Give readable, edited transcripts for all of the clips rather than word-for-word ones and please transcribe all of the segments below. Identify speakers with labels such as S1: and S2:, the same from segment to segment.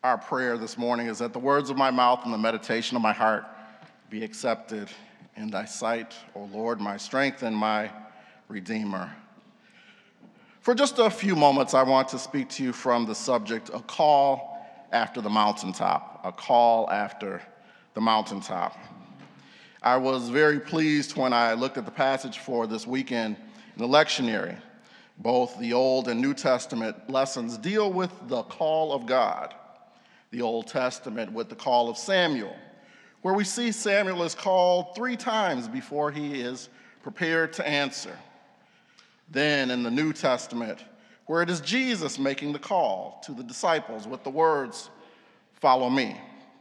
S1: Our prayer this morning is that the words of my mouth and the meditation of my heart be accepted in thy sight, O Lord, my strength and my Redeemer. For just a few moments, I want to speak to you from the subject, a call after the mountaintop, a call after the mountaintop. I was very pleased when I looked at the passage for this weekend in the lectionary. Both the Old and New Testament lessons deal with the call of God. The Old Testament with the call of Samuel, where we see Samuel is called 3 times before he is prepared to answer. Then in the New Testament, where it is Jesus making the call to the disciples with the words, "Follow me."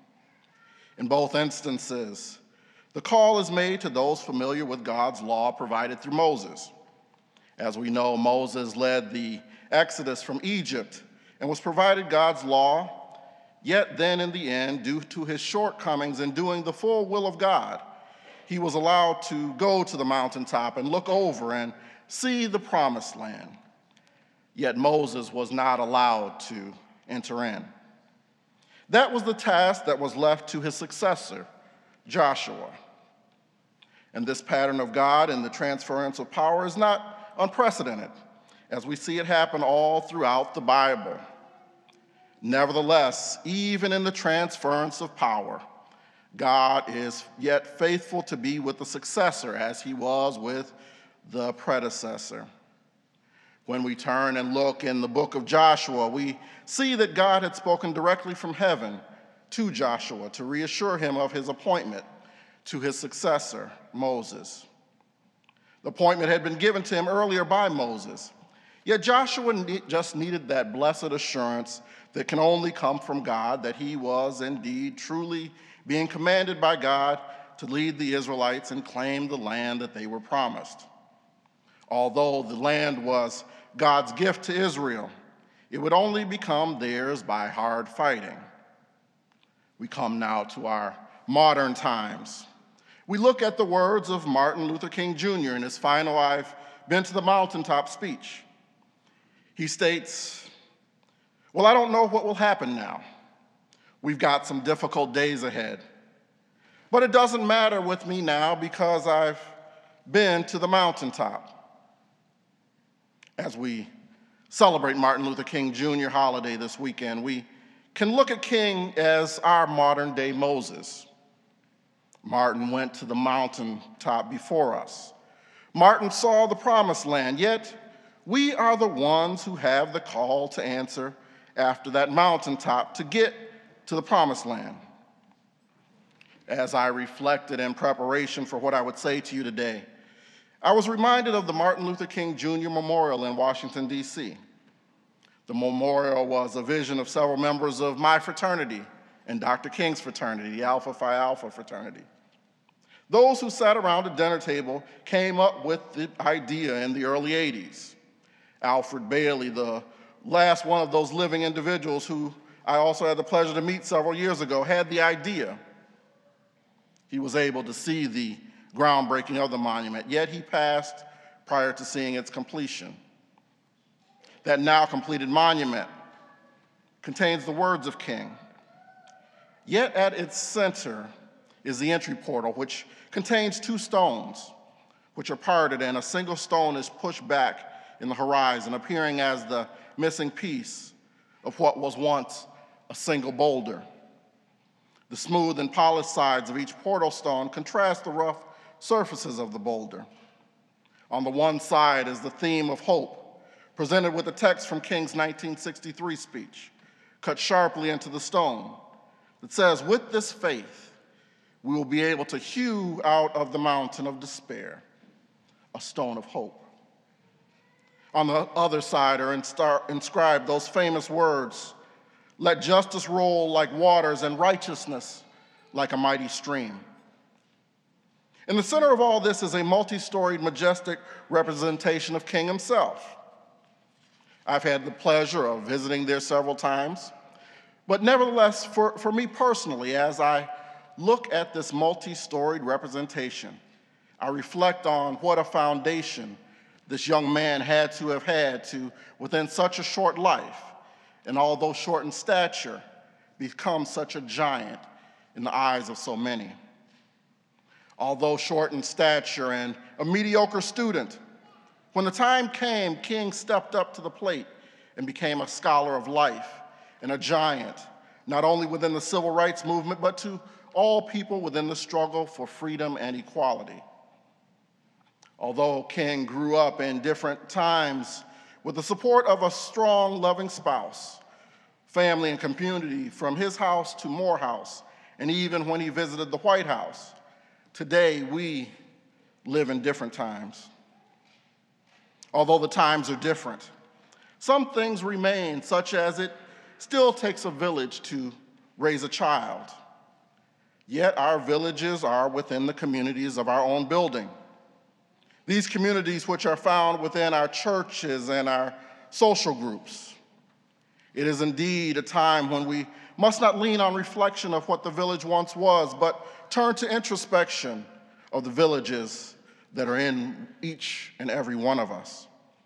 S1: In both instances, the call is made to those familiar with God's law provided through Moses. As we know, Moses led the Exodus from Egypt and was provided God's law. Yet then in the end, due to his shortcomings in doing the full will of God, he was allowed to go to the mountaintop and look over and see the promised land. Yet Moses was not allowed to enter in. That was the task that was left to his successor, Joshua. And this pattern of God and the transference of power is not unprecedented, as we see it happen all throughout the Bible. Nevertheless, even in the transference of power, God is yet faithful to be with the successor as he was with the predecessor. When we turn and look in the book of Joshua, we see that God had spoken directly from heaven to Joshua to reassure him of his appointment to his successor, Moses. The appointment had been given to him earlier by Moses, yet Joshua just needed that blessed assurance that can only come from God, that he was indeed truly being commanded by God to lead the Israelites and claim the land that they were promised. Although the land was God's gift to Israel, it would only become theirs by hard fighting. We come now to our modern times. We look at the words of Martin Luther King Jr. in his final "I've Been to the Mountaintop" speech. He states, "Well, I don't know what will happen now. We've got some difficult days ahead. But it doesn't matter with me now because I've been to the mountaintop." As we celebrate Martin Luther King Jr. holiday this weekend, we can look at King as our modern day Moses. Martin went to the mountaintop before us. Martin saw the promised land, yet we are the ones who have the call to answer after that mountaintop to get to the promised land. As I reflected in preparation for what I would say to you today, I was reminded of the Martin Luther King Jr. Memorial in Washington, D.C. The memorial was a vision of several members of my fraternity and Dr. King's fraternity, the Alpha Phi Alpha fraternity. Those who sat around a dinner table came up with the idea in the early 80s. Alfred Bailey, the last one of those living individuals who I also had the pleasure to meet several years ago, had the idea. He was able to see the groundbreaking of the monument, yet he passed prior to seeing its completion. That now completed monument contains the words of King. Yet at its center is the entry portal, which contains 2 stones, which are parted, and a single stone is pushed back in the horizon, appearing as the missing piece of what was once a single boulder. The smooth and polished sides of each portal stone contrast the rough surfaces of the boulder. On the one side is the theme of hope, presented with a text from King's 1963 speech, cut sharply into the stone, that says, "With this faith, we will be able to hew out of the mountain of despair a stone of hope." On the other side are inscribed those famous words, "Let justice roll like waters and righteousness like a mighty stream." In the center of all this is a multi-storied, majestic representation of King himself. I've had the pleasure of visiting there several times, but nevertheless, for me personally, as I look at this multi-storied representation, I reflect on what a foundation this young man had to, within such a short life, and although short in stature, become such a giant in the eyes of so many. Although short in stature and a mediocre student, when the time came, King stepped up to the plate and became a scholar of life and a giant, not only within the civil rights movement, but to all people within the struggle for freedom and equality. Although King grew up in different times with the support of a strong, loving spouse, family, and community, from his house to Morehouse, and even when he visited the White House, today we live in different times. Although the times are different, some things remain, such as it still takes a village to raise a child. Yet our villages are within the communities of our own building. These communities which are found within our churches and our social groups. It is indeed a time when we must not lean on reflection of what the village once was, but turn to introspection of the villages that are in each and every one of us.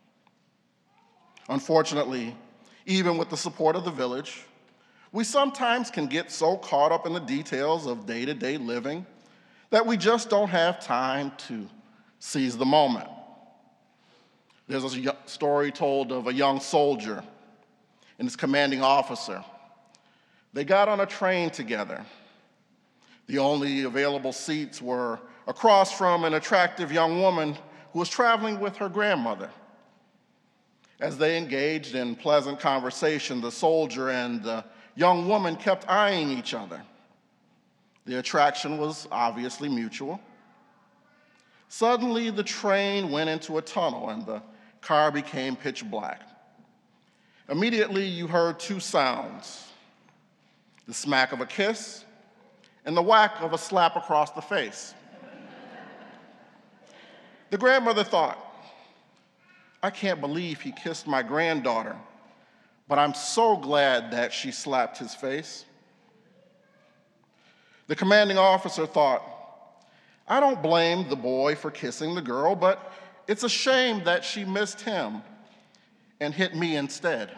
S1: Unfortunately, even with the support of the village, we sometimes can get so caught up in the details of day-to-day living that we just don't have time to seize the moment. There's a story told of a young soldier and his commanding officer. They got on a train together. The only available seats were across from an attractive young woman who was traveling with her grandmother. As they engaged in pleasant conversation, the soldier and the young woman kept eyeing each other. The attraction was obviously mutual. Suddenly, the train went into a tunnel and the car became pitch black. Immediately, you heard two sounds: the smack of a kiss and the whack of a slap across the face. The grandmother thought, "I can't believe he kissed my granddaughter, but I'm so glad that she slapped his face." The commanding officer thought, "I don't blame the boy for kissing the girl, but it's a shame that she missed him and hit me instead."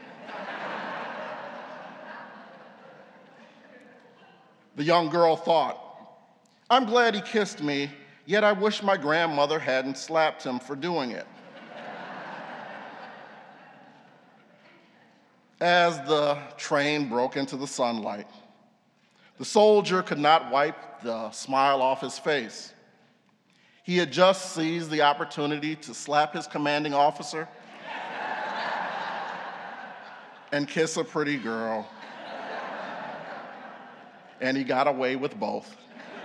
S1: The young girl thought, "I'm glad he kissed me, yet I wish my grandmother hadn't slapped him for doing it." As the train broke into the sunlight, the soldier could not wipe the smile off his face. He had just seized the opportunity to slap his commanding officer and kiss a pretty girl, and he got away with both.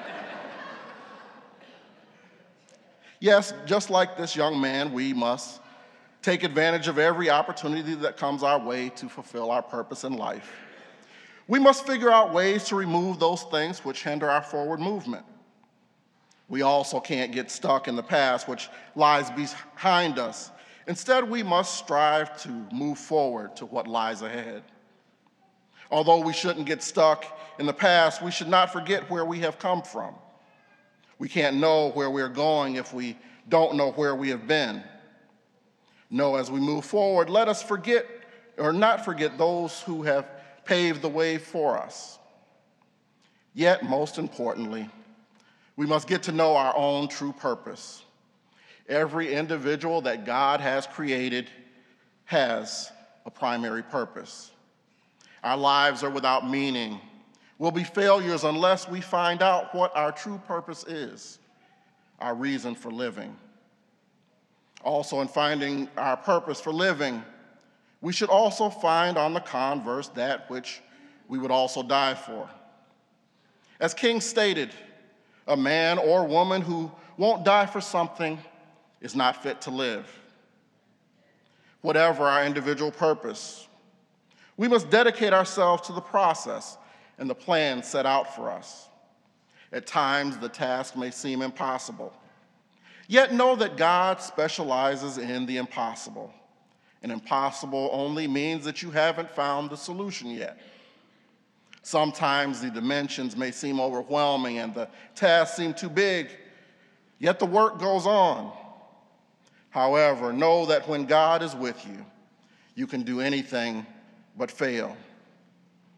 S1: Yes, just like this young man, we must take advantage of every opportunity that comes our way to fulfill our purpose in life. We must figure out ways to remove those things which hinder our forward movement. We also can't get stuck in the past which lies behind us. Instead, we must strive to move forward to what lies ahead. Although we shouldn't get stuck in the past, we should not forget where we have come from. We can't know where we're going if we don't know where we have been. No, as we move forward, let us forget or not forget those who have paved the way for us. Yet, most importantly, we must get to know our own true purpose. Every individual that God has created has a primary purpose. Our lives are without meaning. We'll be failures unless we find out what our true purpose is, our reason for living. Also, in finding our purpose for living, we should also find on the converse that which we would also die for. As King stated, a man or woman who won't die for something is not fit to live. Whatever our individual purpose, we must dedicate ourselves to the process and the plan set out for us. At times, the task may seem impossible. Yet know that God specializes in the impossible. And impossible only means that you haven't found the solution yet. Sometimes the dimensions may seem overwhelming and the tasks seem too big, yet the work goes on. However, know that when God is with you, you can do anything but fail.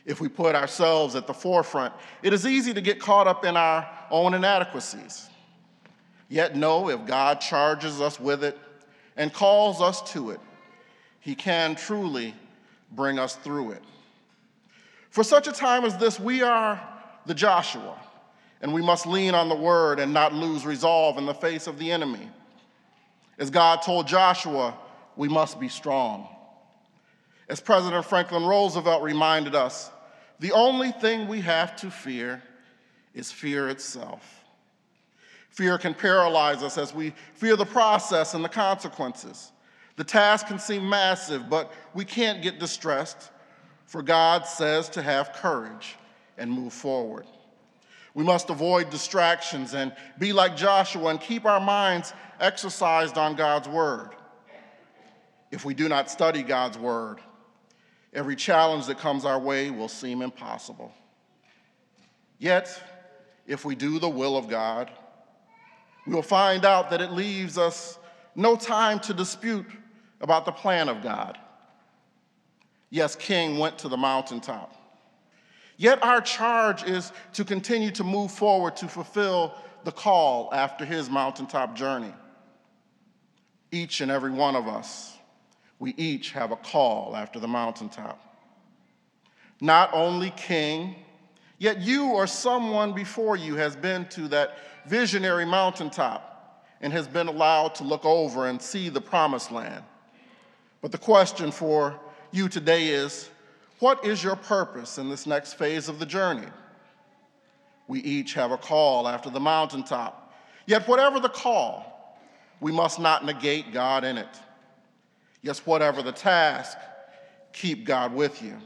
S1: If we put ourselves at the forefront, it is easy to get caught up in our own inadequacies. Yet know if God charges us with it and calls us to it, he can truly bring us through it. For such a time as this, we are the Joshua, and we must lean on the word and not lose resolve in the face of the enemy. As God told Joshua, we must be strong. As President Franklin Roosevelt reminded us, the only thing we have to fear is fear itself. Fear can paralyze us as we fear the process and the consequences. The task can seem massive, but we can't get distressed, for God says to have courage and move forward. We must avoid distractions and be like Joshua and keep our minds exercised on God's word. If we do not study God's word, every challenge that comes our way will seem impossible. Yet, if we do the will of God, we will find out that it leaves us no time to dispute about the plan of God. Yes, King went to the mountaintop. Yet our charge is to continue to move forward to fulfill the call after his mountaintop journey. Each and every one of us, we each have a call after the mountaintop. Not only King, yet you or someone before you has been to that visionary mountaintop and has been allowed to look over and see the promised land. But the question for you today is, what is your purpose in this next phase of the journey? We each have a call after the mountaintop. Yet whatever the call, we must not negate God in it. Yes, whatever the task, keep God with you.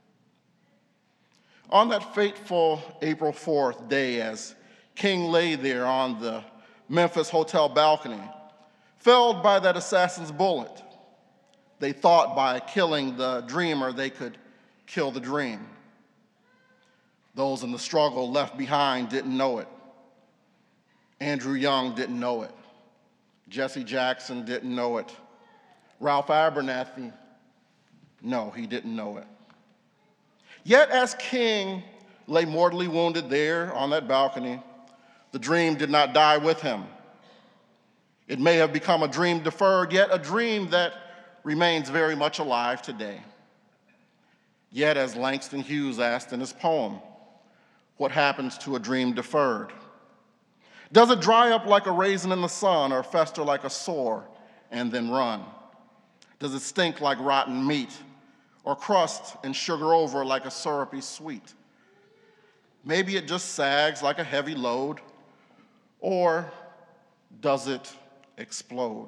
S1: On that fateful April 4th day, as King lay there on the Memphis hotel balcony, felled by that assassin's bullet, they thought by killing the dreamer they could kill the dream. Those in the struggle left behind didn't know it. Andrew Young didn't know it. Jesse Jackson didn't know it. Ralph Abernathy, no, he didn't know it. Yet as King lay mortally wounded there on that balcony, the dream did not die with him. It may have become a dream deferred, yet a dream that remains very much alive today. Yet, as Langston Hughes asked in his poem, what happens to a dream deferred? Does it dry up like a raisin in the sun or fester like a sore and then run? Does it stink like rotten meat or crust and sugar over like a syrupy sweet? Maybe it just sags like a heavy load, or does it explode?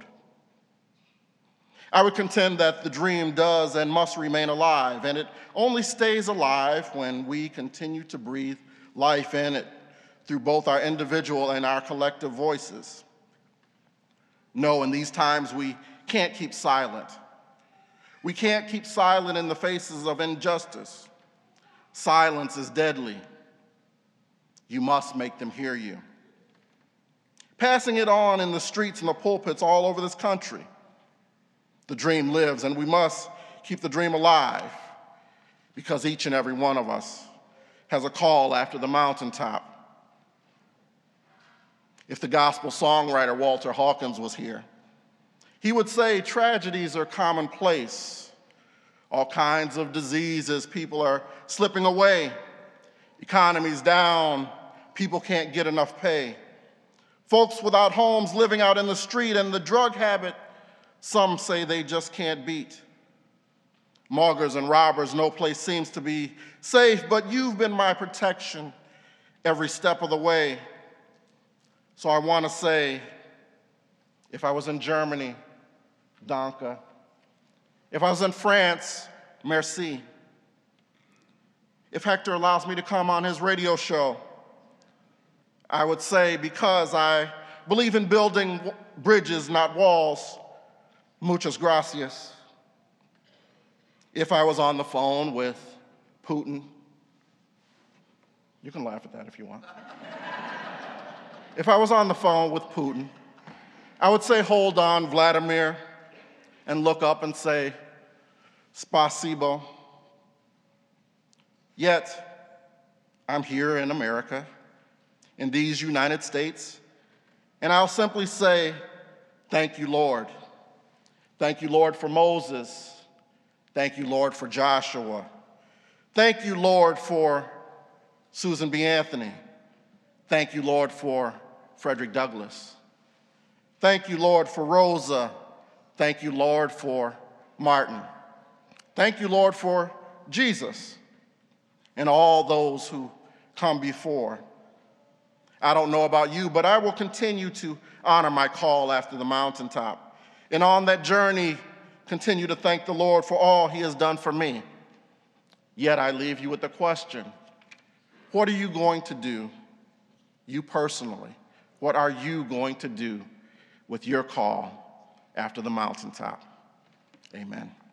S1: I would contend that the dream does and must remain alive, and it only stays alive when we continue to breathe life in it through both our individual and our collective voices. No, in these times we can't keep silent. We can't keep silent in the faces of injustice. Silence is deadly. You must make them hear you. Passing it on in the streets and the pulpits all over this country. The dream lives, and we must keep the dream alive because each and every one of us has a call after the mountaintop. If the gospel songwriter Walter Hawkins was here, he would say tragedies are commonplace. All kinds of diseases, people are slipping away. Economy's down, people can't get enough pay. Folks without homes living out in the street, and the drug habit some say they just can't beat. Muggers and robbers, no place seems to be safe, but you've been my protection every step of the way. So I want to say, if I was in Germany, Danke. If I was in France, merci. If Hector allows me to come on his radio show, I would say, because I believe in building bridges, not walls, muchas gracias. If I was on the phone with Putin, you can laugh at that if you want. If I was on the phone with Putin, I would say, hold on, Vladimir, and look up and say, spasibo. Yet, I'm here in America, in these United States, and I'll simply say, thank you, Lord. Thank you, Lord, for Moses. Thank you, Lord, for Joshua. Thank you, Lord, for Susan B. Anthony. Thank you, Lord, for Frederick Douglass. Thank you, Lord, for Rosa. Thank you, Lord, for Martin. Thank you, Lord, for Jesus and all those who come before. I don't know about you, but I will continue to honor my call after the mountaintop. And on that journey, continue to thank the Lord for all he has done for me. Yet I leave you with the question, what are you going to do, you personally? What are you going to do with your call after the mountaintop? Amen.